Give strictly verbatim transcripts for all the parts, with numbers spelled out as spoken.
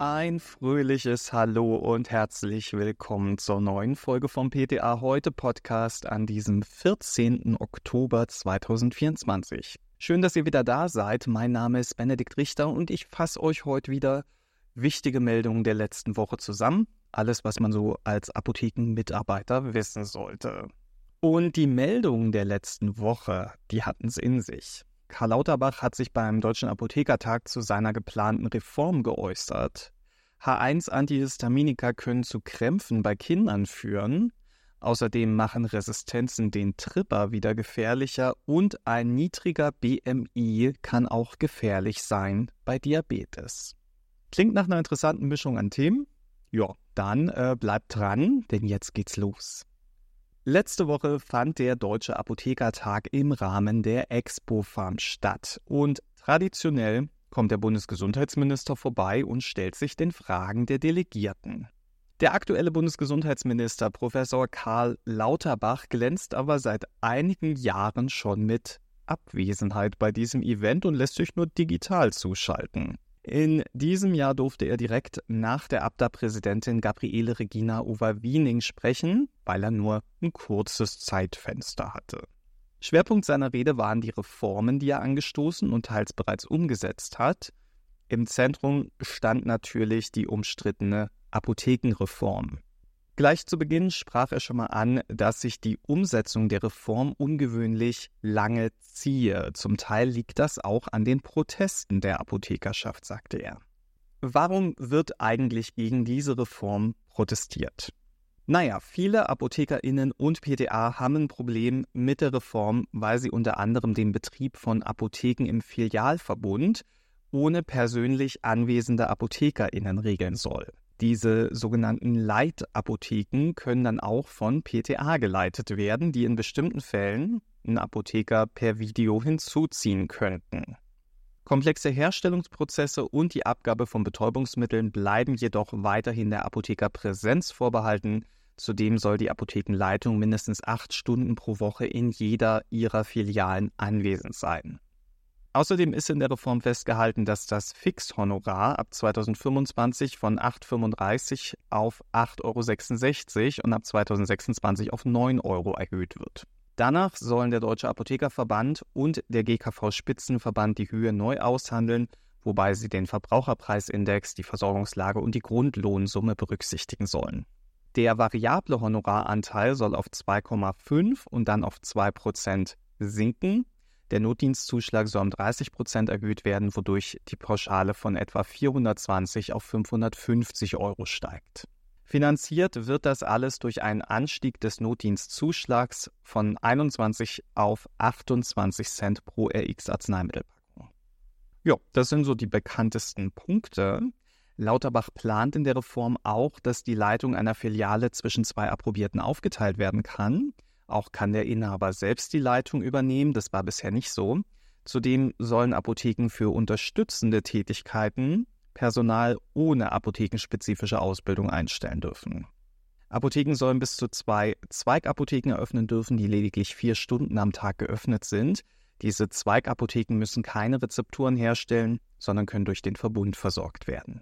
Ein fröhliches Hallo und herzlich willkommen zur neuen Folge vom P T A Heute Podcast an diesem vierzehnten Oktober zweitausendvierundzwanzig. Schön, dass ihr wieder da seid. Mein Name ist Benedikt Richter und ich fasse euch heute wieder wichtige Meldungen der letzten Woche zusammen. Alles, was man so als Apothekenmitarbeiter wissen sollte. Und die Meldungen der letzten Woche, die hatten es in sich. Karl Lauterbach hat sich beim Deutschen Apothekertag zu seiner geplanten Reform geäußert. H eins Antihistaminika können zu Krämpfen bei Kindern führen. Außerdem machen Resistenzen den Tripper wieder gefährlicher und ein niedriger B M I kann auch gefährlich sein bei Diabetes. Klingt nach einer interessanten Mischung an Themen? Ja, dann äh, bleibt dran, denn jetzt geht's los. Letzte Woche fand der Deutsche Apothekertag im Rahmen der Expo-Farm statt und traditionell kommt der Bundesgesundheitsminister vorbei und stellt sich den Fragen der Delegierten. Der aktuelle Bundesgesundheitsminister Professor Karl Lauterbach glänzt aber seit einigen Jahren schon mit Abwesenheit bei diesem Event und lässt sich nur digital zuschalten. In diesem Jahr durfte er direkt nach der A B D A-Präsidentin Gabriele Regina Overwiening sprechen, weil er nur ein kurzes Zeitfenster hatte. Schwerpunkt seiner Rede waren die Reformen, die er angestoßen und teils bereits umgesetzt hat. Im Zentrum stand natürlich die umstrittene Apothekenreform. Gleich zu Beginn sprach er schon mal an, dass sich die Umsetzung der Reform ungewöhnlich lange ziehe. Zum Teil liegt das auch an den Protesten der Apothekerschaft, sagte er. Warum wird eigentlich gegen diese Reform protestiert? Naja, viele ApothekerInnen und P T A haben ein Problem mit der Reform, weil sie unter anderem den Betrieb von Apotheken im Filialverbund ohne persönlich anwesende ApothekerInnen regeln soll. Diese sogenannten Leitapotheken können dann auch von P T A geleitet werden, die in bestimmten Fällen einen Apotheker per Video hinzuziehen könnten. Komplexe Herstellungsprozesse und die Abgabe von Betäubungsmitteln bleiben jedoch weiterhin der Apothekerpräsenz vorbehalten. Zudem soll die Apothekenleitung mindestens acht Stunden pro Woche in jeder ihrer Filialen anwesend sein. Außerdem ist in der Reform festgehalten, dass das Fixhonorar ab zweitausendfünfundzwanzig von acht Euro fünfunddreißig auf acht Euro sechsundsechzig und ab zweitausendsechsundzwanzig auf neun Euro erhöht wird. Danach sollen der Deutsche Apothekerverband und der G K V-Spitzenverband die Höhe neu aushandeln, wobei sie den Verbraucherpreisindex, die Versorgungslage und die Grundlohnsumme berücksichtigen sollen. Der variable Honoraranteil soll auf zwei Komma fünf und dann auf zwei Prozent sinken. Der Notdienstzuschlag soll um dreißig Prozent erhöht werden, wodurch die Pauschale von etwa vierhundertzwanzig auf fünfhundertfünfzig Euro steigt. Finanziert wird das alles durch einen Anstieg des Notdienstzuschlags von einundzwanzig auf achtundzwanzig Cent pro R X-Arzneimittelpackung. Ja, das sind so die bekanntesten Punkte. Lauterbach plant in der Reform auch, dass die Leitung einer Filiale zwischen zwei Approbierten aufgeteilt werden kann. Auch kann der Inhaber selbst die Leitung übernehmen, das war bisher nicht so. Zudem sollen Apotheken für unterstützende Tätigkeiten Personal ohne apothekenspezifische Ausbildung einstellen dürfen. Apotheken sollen bis zu zwei Zweigapotheken eröffnen dürfen, die lediglich vier Stunden am Tag geöffnet sind. Diese Zweigapotheken müssen keine Rezepturen herstellen, sondern können durch den Verbund versorgt werden.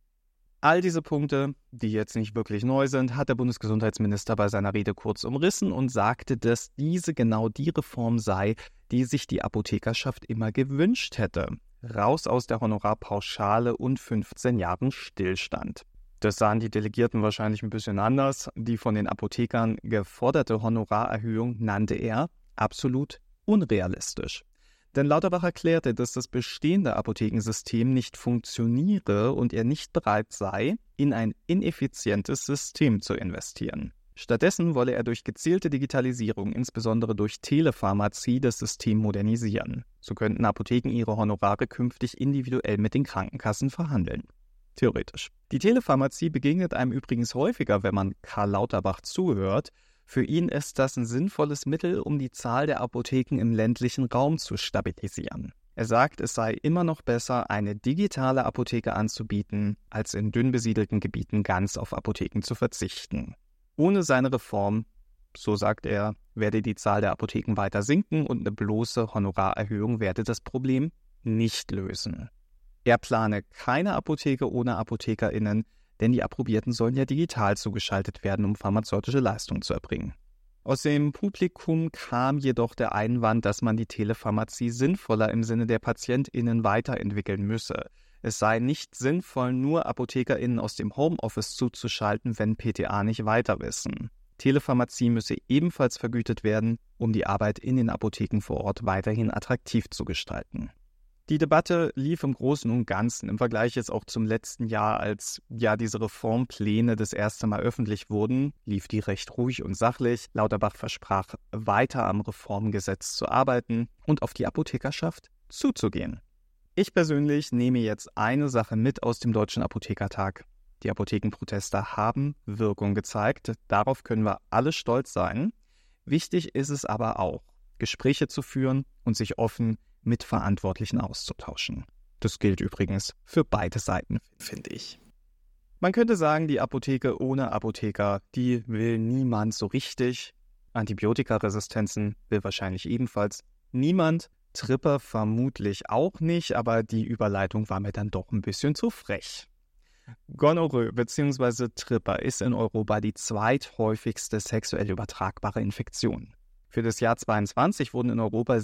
All diese Punkte, die jetzt nicht wirklich neu sind, hat der Bundesgesundheitsminister bei seiner Rede kurz umrissen und sagte, dass diese genau die Reform sei, die sich die Apothekerschaft immer gewünscht hätte. Raus aus der Honorarpauschale und fünfzehn Jahren Stillstand. Das sahen die Delegierten wahrscheinlich ein bisschen anders. Die von den Apothekern geforderte Honorarerhöhung nannte er absolut unrealistisch. Denn Lauterbach erklärte, dass das bestehende Apothekensystem nicht funktioniere und er nicht bereit sei, in ein ineffizientes System zu investieren. Stattdessen wolle er durch gezielte Digitalisierung, insbesondere durch Telepharmazie, das System modernisieren. So könnten Apotheken ihre Honorare künftig individuell mit den Krankenkassen verhandeln. Theoretisch. Die Telepharmazie begegnet einem übrigens häufiger, wenn man Karl Lauterbach zuhört. Für ihn ist das ein sinnvolles Mittel, um die Zahl der Apotheken im ländlichen Raum zu stabilisieren. Er sagt, es sei immer noch besser, eine digitale Apotheke anzubieten, als in dünn besiedelten Gebieten ganz auf Apotheken zu verzichten. Ohne seine Reform, so sagt er, werde die Zahl der Apotheken weiter sinken und eine bloße Honorarerhöhung werde das Problem nicht lösen. Er plane keine Apotheke ohne ApothekerInnen, denn die Approbierten sollen ja digital zugeschaltet werden, um pharmazeutische Leistungen zu erbringen. Aus dem Publikum kam jedoch der Einwand, dass man die Telepharmazie sinnvoller im Sinne der PatientInnen weiterentwickeln müsse. Es sei nicht sinnvoll, nur ApothekerInnen aus dem Homeoffice zuzuschalten, wenn P T A nicht weiter wissen. Telepharmazie müsse ebenfalls vergütet werden, um die Arbeit in den Apotheken vor Ort weiterhin attraktiv zu gestalten. Die Debatte lief im Großen und Ganzen im Vergleich jetzt auch zum letzten Jahr, als ja diese Reformpläne das erste Mal öffentlich wurden, lief die recht ruhig und sachlich. Lauterbach versprach, weiter am Reformgesetz zu arbeiten und auf die Apothekerschaft zuzugehen. Ich persönlich nehme jetzt eine Sache mit aus dem Deutschen Apothekertag. Die Apothekenproteste haben Wirkung gezeigt. Darauf können wir alle stolz sein. Wichtig ist es aber auch, Gespräche zu führen und sich offen mit Verantwortlichen auszutauschen. Das gilt übrigens für beide Seiten, finde ich. Man könnte sagen, die Apotheke ohne Apotheker, die will niemand so richtig. Antibiotikaresistenzen will wahrscheinlich ebenfalls niemand. Tripper vermutlich auch nicht, aber die Überleitung war mir dann doch ein bisschen zu frech. Gonorrhoe bzw. Tripper ist in Europa die zweithäufigste sexuell übertragbare Infektion. Für das Jahr zweiundzwanzig wurden in Europa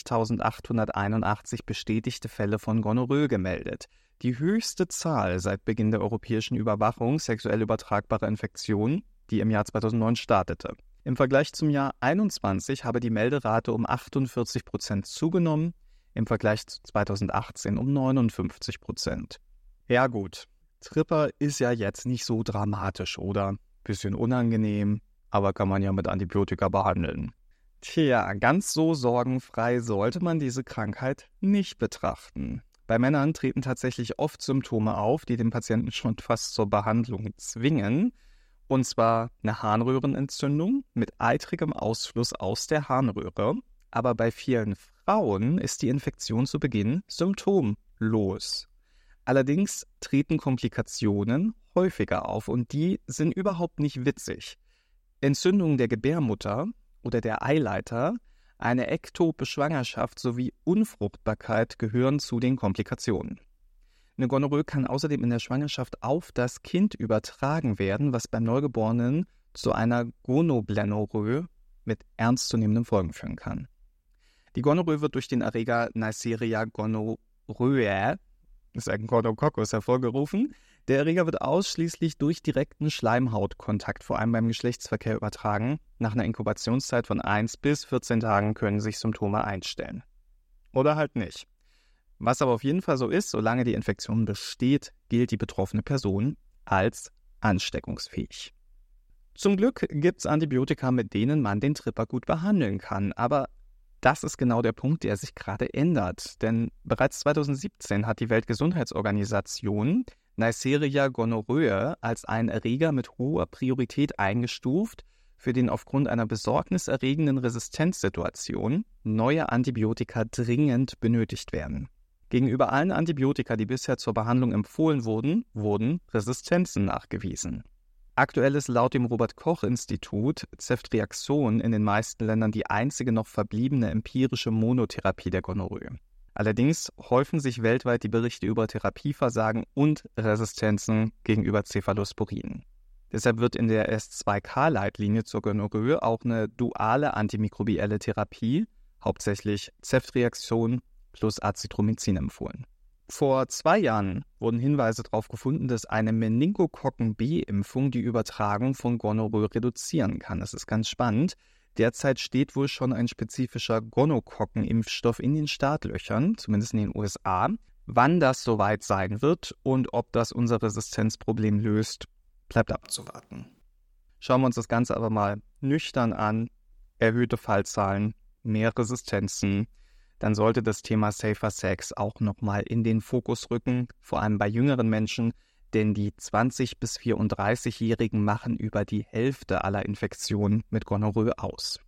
siebzigtausendachthunderteinundachtzig bestätigte Fälle von Gonorrhoe gemeldet. Die höchste Zahl seit Beginn der europäischen Überwachung sexuell übertragbarer Infektionen, die im Jahr zweitausendneun startete. Im Vergleich zum Jahr einundzwanzig habe die Melderate um achtundvierzig Prozent zugenommen, im Vergleich zu zweitausendachtzehn um neunundfünfzig Prozent. Ja gut, Tripper ist ja jetzt nicht so dramatisch, oder? Bisschen unangenehm, aber kann man ja mit Antibiotika behandeln. Tja, ganz so sorgenfrei sollte man diese Krankheit nicht betrachten. Bei Männern treten tatsächlich oft Symptome auf, die den Patienten schon fast zur Behandlung zwingen. Und zwar eine Harnröhrenentzündung mit eitrigem Ausfluss aus der Harnröhre. Aber bei vielen Frauen ist die Infektion zu Beginn symptomlos. Allerdings treten Komplikationen häufiger auf und die sind überhaupt nicht witzig. Entzündungen der Gebärmutter oder der Eileiter, eine ektope Schwangerschaft sowie Unfruchtbarkeit gehören zu den Komplikationen. Eine Gonorrhoe kann außerdem in der Schwangerschaft auf das Kind übertragen werden, was beim Neugeborenen zu einer Gonoblenorrhoe mit ernstzunehmenden Folgen führen kann. Die Gonorrhoe wird durch den Erreger Neisseria gonorrhoeae, das ist ein Gonococcus, hervorgerufen. Der Erreger wird ausschließlich durch direkten Schleimhautkontakt, vor allem beim Geschlechtsverkehr, übertragen. Nach einer Inkubationszeit von eins bis vierzehn Tagen können sich Symptome einstellen. Oder halt nicht. Was aber auf jeden Fall so ist, solange die Infektion besteht, gilt die betroffene Person als ansteckungsfähig. Zum Glück gibt es Antibiotika, mit denen man den Tripper gut behandeln kann, aber das ist genau der Punkt, der sich gerade ändert. Denn bereits zweitausendsiebzehn hat die Weltgesundheitsorganisation Neisseria gonorrhoeae als einen Erreger mit hoher Priorität eingestuft, für den aufgrund einer besorgniserregenden Resistenzsituation neue Antibiotika dringend benötigt werden. Gegenüber allen Antibiotika, die bisher zur Behandlung empfohlen wurden, wurden Resistenzen nachgewiesen. Aktuell ist laut dem Robert-Koch-Institut Ceftriaxon in den meisten Ländern die einzige noch verbliebene empirische Monotherapie der Gonorrhoe. Allerdings häufen sich weltweit die Berichte über Therapieversagen und Resistenzen gegenüber Cephalosporin. Deshalb wird in der S zwei K-Leitlinie zur Gonorrhoe auch eine duale antimikrobielle Therapie, hauptsächlich Ceftriaxon plus Azithromycin, empfohlen. Vor zwei Jahren wurden Hinweise darauf gefunden, dass eine Meningokokken-B-Impfung die Übertragung von Gonorrhoe reduzieren kann. Das ist ganz spannend. Derzeit steht wohl schon ein spezifischer Gonokokken-Impfstoff in den Startlöchern, zumindest in den U S A. Wann das soweit sein wird und ob das unser Resistenzproblem löst, bleibt abzuwarten. Schauen wir uns das Ganze aber mal nüchtern an. Erhöhte Fallzahlen, mehr Resistenzen. Dann sollte das Thema Safer Sex auch nochmal in den Fokus rücken, vor allem bei jüngeren Menschen, denn die zwanzig- bis vierunddreißigjährigen machen über die Hälfte aller Infektionen mit Gonorrhoe aus.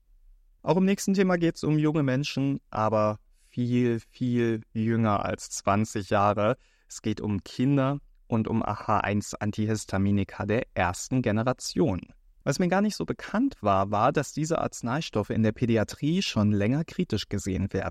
Auch im nächsten Thema geht es um junge Menschen, aber viel, viel jünger als zwanzig Jahre. Es geht um Kinder und um A H eins Antihistaminika der ersten Generation. Was mir gar nicht so bekannt war, war, dass diese Arzneistoffe in der Pädiatrie schon länger kritisch gesehen werden.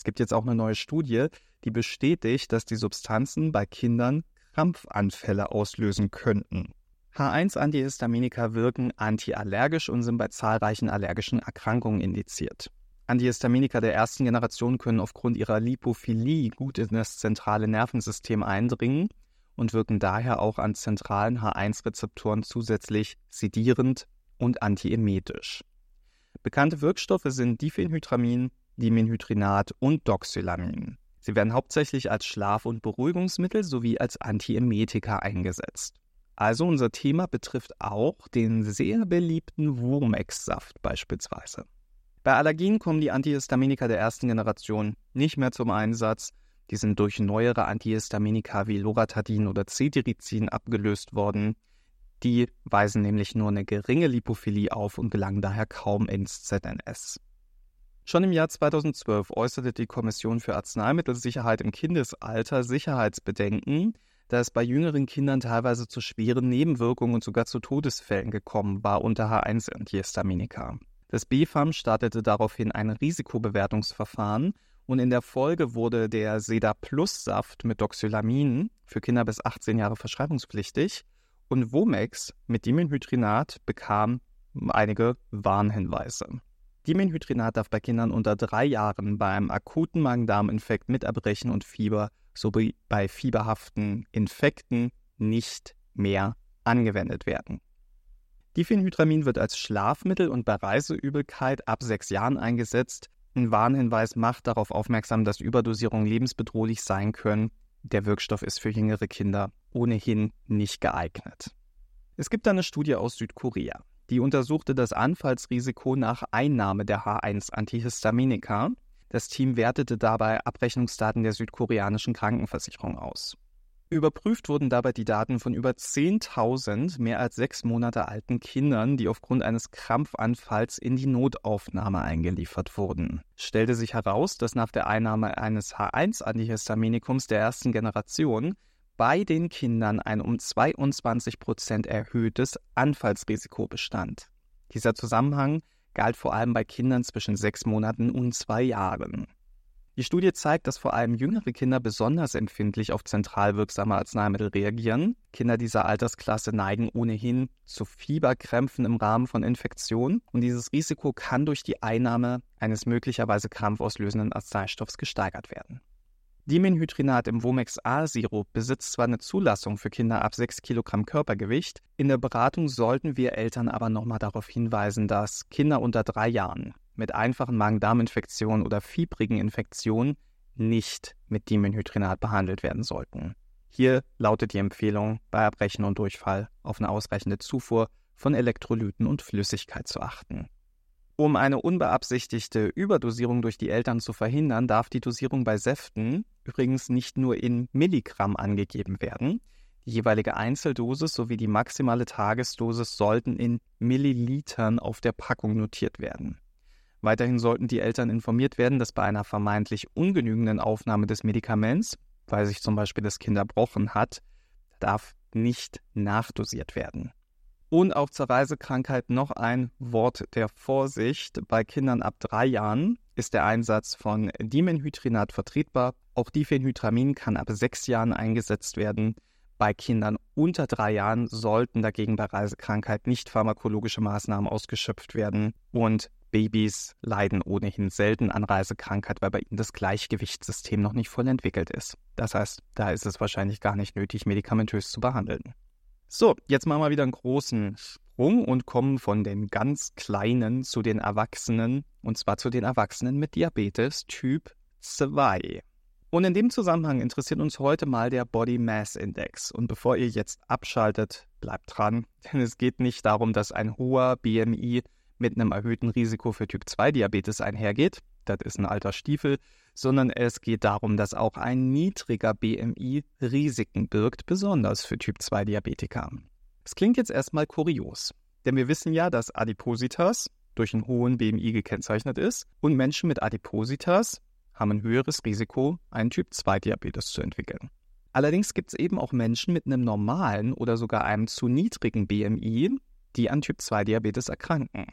Es gibt jetzt auch eine neue Studie, die bestätigt, dass die Substanzen bei Kindern Krampfanfälle auslösen könnten. H eins Antihistaminika wirken antiallergisch und sind bei zahlreichen allergischen Erkrankungen indiziert. Antihistaminika der ersten Generation können aufgrund ihrer Lipophilie gut in das zentrale Nervensystem eindringen und wirken daher auch an zentralen H eins Rezeptoren zusätzlich sedierend und antiemetisch. Bekannte Wirkstoffe sind Diphenhydramin, Dimenhydrinat und Doxylamin. Sie werden hauptsächlich als Schlaf- und Beruhigungsmittel sowie als Antiemetika eingesetzt. Also unser Thema betrifft auch den sehr beliebten Womex-Saft beispielsweise. Bei Allergien kommen die Antihistaminika der ersten Generation nicht mehr zum Einsatz. Die sind durch neuere Antihistaminika wie Loratadin oder Cetirizin abgelöst worden. Die weisen nämlich nur eine geringe Lipophilie auf und gelangen daher kaum ins Z N S. Schon im Jahr zweitausendzwölf äußerte die Kommission für Arzneimittelsicherheit im Kindesalter Sicherheitsbedenken, da es bei jüngeren Kindern teilweise zu schweren Nebenwirkungen und sogar zu Todesfällen gekommen war unter H eins Antihistaminika. Das B F A M startete daraufhin ein Risikobewertungsverfahren und in der Folge wurde der Seda-Plus-Saft mit Doxylamin für Kinder bis achtzehn Jahre verschreibungspflichtig und Womex mit Dimenhydrinat bekam einige Warnhinweise. Dimenhydrinat darf bei Kindern unter drei Jahren bei einem akuten Magen-Darm-Infekt mit Erbrechen und Fieber sowie bei fieberhaften Infekten nicht mehr angewendet werden. Diphenhydramin wird als Schlafmittel und bei Reiseübelkeit ab sechs Jahren eingesetzt. Ein Warnhinweis macht darauf aufmerksam, dass Überdosierungen lebensbedrohlich sein können. Der Wirkstoff ist für jüngere Kinder ohnehin nicht geeignet. Es gibt eine Studie aus Südkorea, die untersuchte das Anfallsrisiko nach Einnahme der H eins Antihistaminika. Das Team wertete dabei Abrechnungsdaten der südkoreanischen Krankenversicherung aus. Überprüft wurden dabei die Daten von über zehntausend mehr als sechs Monate alten Kindern, die aufgrund eines Krampfanfalls in die Notaufnahme eingeliefert wurden. Stellte sich heraus, dass nach der Einnahme eines H eins Antihistaminikums der ersten Generation bei den Kindern ein um zweiundzwanzig Prozent erhöhtes Anfallsrisiko bestand. Dieser Zusammenhang galt vor allem bei Kindern zwischen sechs Monaten und zwei Jahren. Die Studie zeigt, dass vor allem jüngere Kinder besonders empfindlich auf zentral wirksame Arzneimittel reagieren. Kinder dieser Altersklasse neigen ohnehin zu Fieberkrämpfen im Rahmen von Infektionen und dieses Risiko kann durch die Einnahme eines möglicherweise krampfauslösenden Arzneistoffs gesteigert werden. Dimenhydrinat im Womex-A-Sirup besitzt zwar eine Zulassung für Kinder ab sechs Kilogramm Körpergewicht, in der Beratung sollten wir Eltern aber nochmal darauf hinweisen, dass Kinder unter drei Jahren mit einfachen Magen-Darm-Infektionen oder fiebrigen Infektionen nicht mit Dimenhydrinat behandelt werden sollten. Hier lautet die Empfehlung, bei Erbrechen und Durchfall auf eine ausreichende Zufuhr von Elektrolyten und Flüssigkeit zu achten. Um eine unbeabsichtigte Überdosierung durch die Eltern zu verhindern, darf die Dosierung bei Säften übrigens nicht nur in Milligramm angegeben werden. Die jeweilige Einzeldosis sowie die maximale Tagesdosis sollten in Millilitern auf der Packung notiert werden. Weiterhin sollten die Eltern informiert werden, dass bei einer vermeintlich ungenügenden Aufnahme des Medikaments, weil sich zum Beispiel das Kind erbrochen hat, darf nicht nachdosiert werden. Und auch zur Reisekrankheit noch ein Wort der Vorsicht. Bei Kindern ab drei Jahren ist der Einsatz von Dimenhydrinat vertretbar. Auch Diphenhydramin kann ab sechs Jahren eingesetzt werden. Bei Kindern unter drei Jahren sollten dagegen bei Reisekrankheit nicht pharmakologische Maßnahmen ausgeschöpft werden. Und Babys leiden ohnehin selten an Reisekrankheit, weil bei ihnen das Gleichgewichtssystem noch nicht voll entwickelt ist. Das heißt, da ist es wahrscheinlich gar nicht nötig, medikamentös zu behandeln. So, jetzt machen wir wieder einen großen Sprung und kommen von den ganz Kleinen zu den Erwachsenen, und zwar zu den Erwachsenen mit Diabetes Typ zwei. Und in dem Zusammenhang interessiert uns heute mal der Body Mass Index. Und bevor ihr jetzt abschaltet, bleibt dran, denn es geht nicht darum, dass ein hoher B M I mit einem erhöhten Risiko für Typ zwei Diabetes einhergeht. Das ist ein alter Stiefel. Sondern es geht darum, dass auch ein niedriger B M I Risiken birgt, besonders für Typ zwei Diabetiker. Es klingt jetzt erstmal kurios, denn wir wissen ja, dass Adipositas durch einen hohen B M I gekennzeichnet ist und Menschen mit Adipositas haben ein höheres Risiko, einen Typ zwei Diabetes zu entwickeln. Allerdings gibt es eben auch Menschen mit einem normalen oder sogar einem zu niedrigen B M I, die an Typ zwei Diabetes erkranken.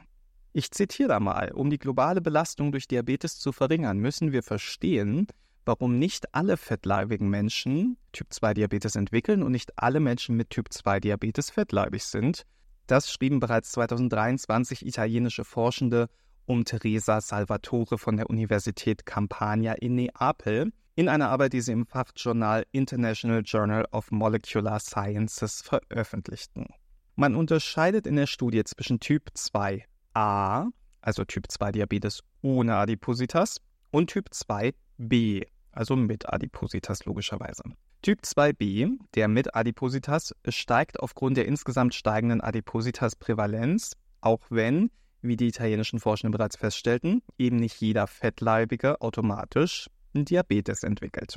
Ich zitiere da mal: Um die globale Belastung durch Diabetes zu verringern, müssen wir verstehen, warum nicht alle fettleibigen Menschen Typ zwei Diabetes entwickeln und nicht alle Menschen mit Typ zwei Diabetes fettleibig sind. Das schrieben bereits zweitausenddreiundzwanzig italienische Forschende um Teresa Salvatore von der Universität Campania in Neapel in einer Arbeit, die sie im Fachjournal International Journal of Molecular Sciences veröffentlichten. Man unterscheidet in der Studie zwischen Typ zwei a, also Typ zwei Diabetes ohne Adipositas, und Typ zwei b, also mit Adipositas logischerweise. Typ zwei b, der mit Adipositas, steigt aufgrund der insgesamt steigenden Adipositas-Prävalenz, auch wenn, wie die italienischen Forschenden bereits feststellten, eben nicht jeder Fettleibige automatisch Diabetes entwickelt.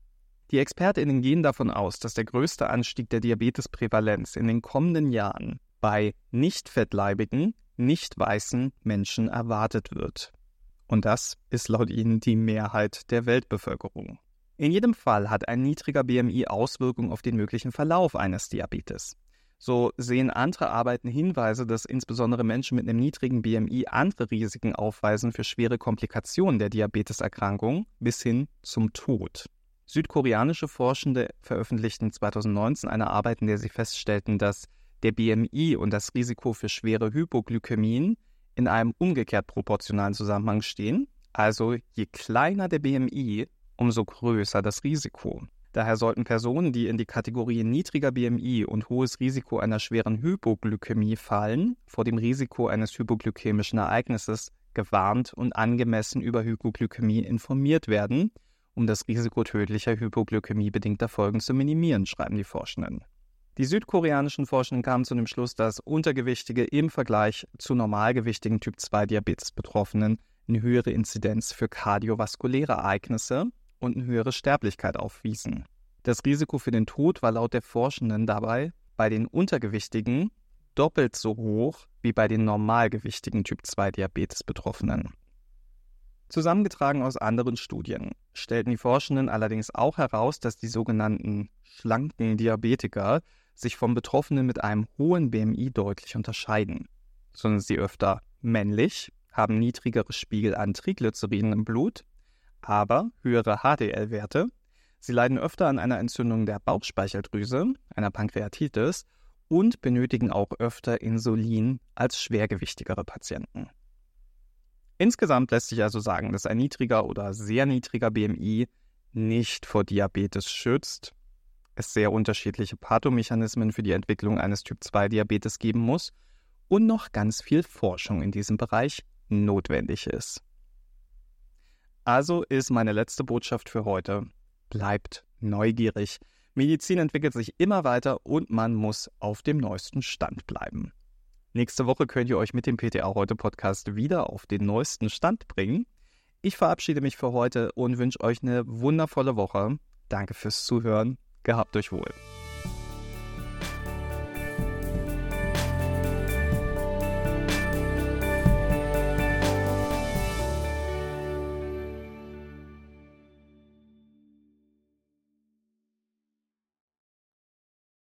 Die ExpertInnen gehen davon aus, dass der größte Anstieg der Diabetesprävalenz in den kommenden Jahren bei nicht fettleibigen, nicht weißen Menschen erwartet wird. Und das ist laut ihnen die Mehrheit der Weltbevölkerung. In jedem Fall hat ein niedriger B M I Auswirkungen auf den möglichen Verlauf eines Diabetes. So sehen andere Arbeiten Hinweise, dass insbesondere Menschen mit einem niedrigen B M I andere Risiken aufweisen für schwere Komplikationen der Diabeteserkrankung bis hin zum Tod. Südkoreanische Forschende veröffentlichten zweitausendneunzehn eine Arbeit, in der sie feststellten, dass der B M I und das Risiko für schwere Hypoglykämien in einem umgekehrt proportionalen Zusammenhang stehen. Also je kleiner der B M I, umso größer das Risiko. Daher sollten Personen, die in die Kategorie niedriger B M I und hohes Risiko einer schweren Hypoglykämie fallen, vor dem Risiko eines hypoglykämischen Ereignisses gewarnt und angemessen über Hypoglykämie informiert werden, um das Risiko tödlicher hypoglykämiebedingter Folgen zu minimieren, schreiben die Forschenden. Die südkoreanischen Forschenden kamen zu dem Schluss, dass Untergewichtige im Vergleich zu normalgewichtigen Typ zwei Diabetes-Betroffenen eine höhere Inzidenz für kardiovaskuläre Ereignisse und eine höhere Sterblichkeit aufwiesen. Das Risiko für den Tod war laut der Forschenden dabei bei den Untergewichtigen doppelt so hoch wie bei den normalgewichtigen Typ zwei Diabetes-Betroffenen. Zusammengetragen aus anderen Studien stellten die Forschenden allerdings auch heraus, dass die sogenannten schlanken Diabetiker sich von Betroffenen mit einem hohen B M I deutlich unterscheiden. So sind sie öfter männlich, haben niedrigere Spiegel an Triglyceriden im Blut, aber höhere H D L-Werte. Sie leiden öfter an einer Entzündung der Bauchspeicheldrüse, einer Pankreatitis, und benötigen auch öfter Insulin als schwergewichtigere Patienten. Insgesamt lässt sich also sagen, dass ein niedriger oder sehr niedriger B M I nicht vor Diabetes schützt, es sehr unterschiedliche Pathomechanismen für die Entwicklung eines Typ zwei Diabetes geben muss und noch ganz viel Forschung in diesem Bereich notwendig ist. Also ist meine letzte Botschaft für heute: Bleibt neugierig. Medizin entwickelt sich immer weiter und man muss auf dem neuesten Stand bleiben. Nächste Woche könnt ihr euch mit dem P T A Heute Podcast wieder auf den neuesten Stand bringen. Ich verabschiede mich für heute und wünsche euch eine wundervolle Woche. Danke fürs Zuhören. Gehabt euch wohl.